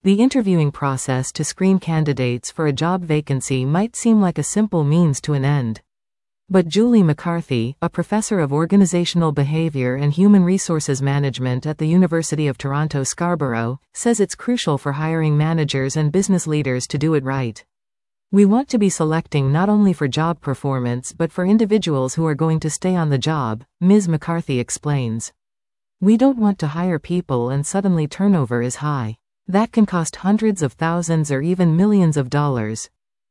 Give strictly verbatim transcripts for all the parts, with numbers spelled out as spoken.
The interviewing process to screen candidates for a job vacancy might seem like a simple means to an end. But Julie McCarthy, a professor of organizational behavior and human resources management at the University of Toronto Scarborough, says it's crucial for hiring managers and business leaders to do it right. We want to be selecting not only for job performance but for individuals who are going to stay on the job, Miz McCarthy explains. We don't want to hire people and suddenly turnover is high. That can cost hundreds of thousands or even millions of dollars.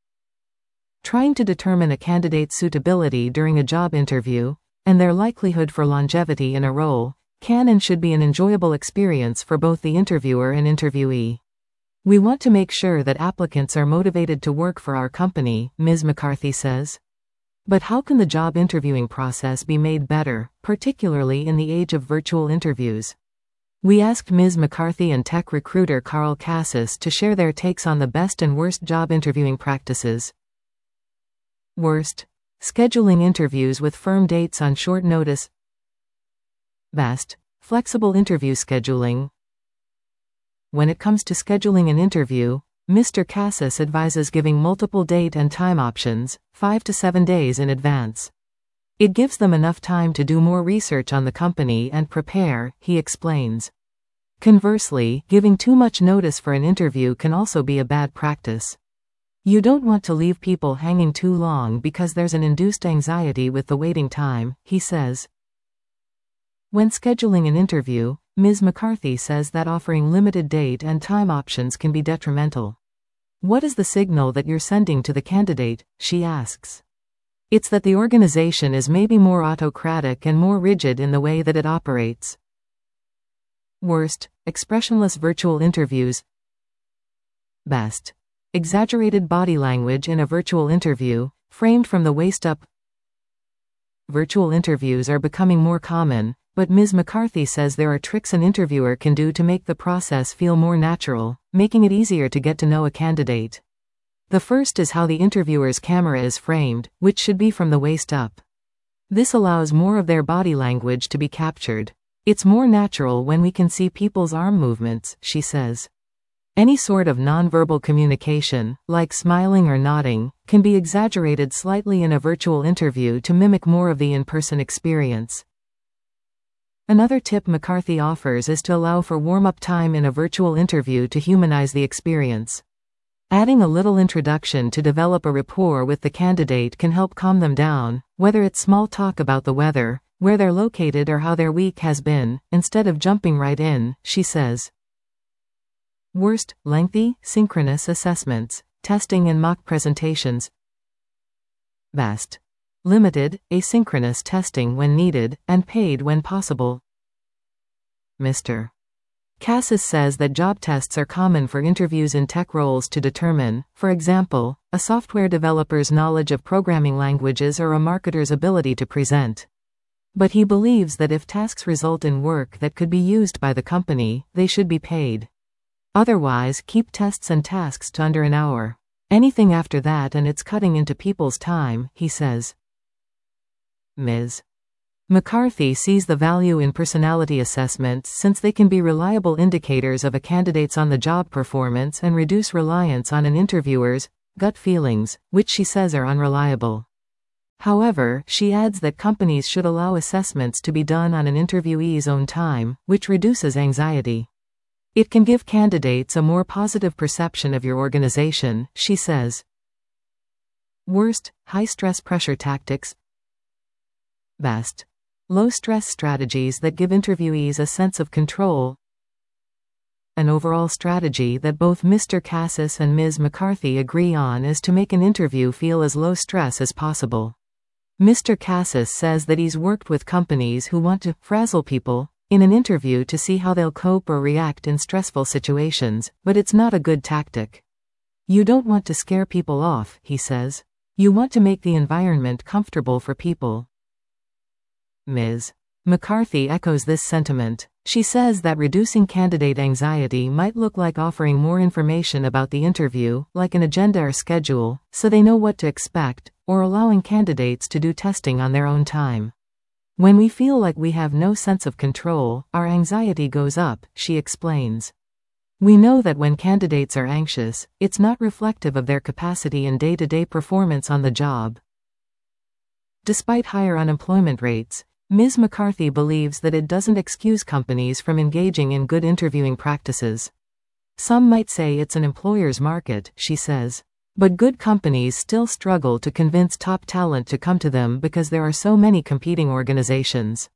Trying to determine a candidate's suitability during a job interview, and their likelihood for longevity in a role, can and should be an enjoyable experience for both the interviewer and interviewee. We want to make sure that applicants are motivated to work for our company, Miz McCarthy says. But how can the job interviewing process be made better, particularly in the age of virtual interviews? We asked Miz McCarthy and tech recruiter Carl Cassis to share their takes on the best and worst job interviewing practices. Worst. Scheduling interviews with firm dates on short notice. Best. Flexible interview scheduling. When it comes to scheduling an interview, Mister Cassis advises giving multiple date and time options, five to seven days in advance. It gives them enough time to do more research on the company and prepare, he explains. Conversely, giving too much notice for an interview can also be a bad practice. You don't want to leave people hanging too long because there's an induced anxiety with the waiting time, he says. When scheduling an interview, Miz McCarthy says that offering limited date and time options can be detrimental. What is the signal that you're sending to the candidate, she asks. It's that the organization is maybe more autocratic and more rigid in the way that it operates. Worst. Expressionless virtual interviews. Best. Exaggerated body language in a virtual interview, framed from the waist up. Virtual interviews are becoming more common, but Miz McCarthy says there are tricks an interviewer can do to make the process feel more natural, making it easier to get to know a candidate. The first is how the interviewer's camera is framed, which should be from the waist up. This allows more of their body language to be captured. It's more natural when we can see people's arm movements, she says. Any sort of nonverbal communication, like smiling or nodding, can be exaggerated slightly in a virtual interview to mimic more of the in-person experience. Another tip McCarthy offers is to allow for warm-up time in a virtual interview to humanize the experience. Adding a little introduction to develop a rapport with the candidate can help calm them down, whether it's small talk about the weather, where they're located or how their week has been, instead of jumping right in, she says. Worst. Lengthy, synchronous assessments, testing and mock presentations. Best. Limited, asynchronous testing when needed, and paid when possible. Mister Cassis says that job tests are common for interviews in tech roles to determine, for example, a software developer's knowledge of programming languages or a marketer's ability to present. But he believes that if tasks result in work that could be used by the company, they should be paid. Otherwise, keep tests and tasks to under an hour. Anything after that and it's cutting into people's time, he says. Miz McCarthy sees the value in personality assessments since they can be reliable indicators of a candidate's on-the-job performance and reduce reliance on an interviewer's gut feelings, which she says are unreliable. However, she adds that companies should allow assessments to be done on an interviewee's own time, which reduces anxiety. It can give candidates a more positive perception of your organization, she says. Worst. High-stress pressure tactics. Best. Low-stress strategies that give interviewees a sense of control. An overall strategy that both Mister Cassis and Miz McCarthy agree on is to make an interview feel as low stress as possible. Mister Cassis says that he's worked with companies who want to frazzle people in an interview to see how they'll cope or react in stressful situations, but it's not a good tactic. You don't want to scare people off, he says. You want to make the environment comfortable for people. Miz McCarthy echoes this sentiment. She says that reducing candidate anxiety might look like offering more information about the interview, like an agenda or schedule, so they know what to expect, or allowing candidates to do testing on their own time. When we feel like we have no sense of control, our anxiety goes up, she explains. We know that when candidates are anxious, it's not reflective of their capacity and day-to-day performance on the job. Despite higher unemployment rates, Miz McCarthy believes that it doesn't excuse companies from engaging in good interviewing practices. Some might say it's an employer's market, she says. But good companies still struggle to convince top talent to come to them because there are so many competing organizations.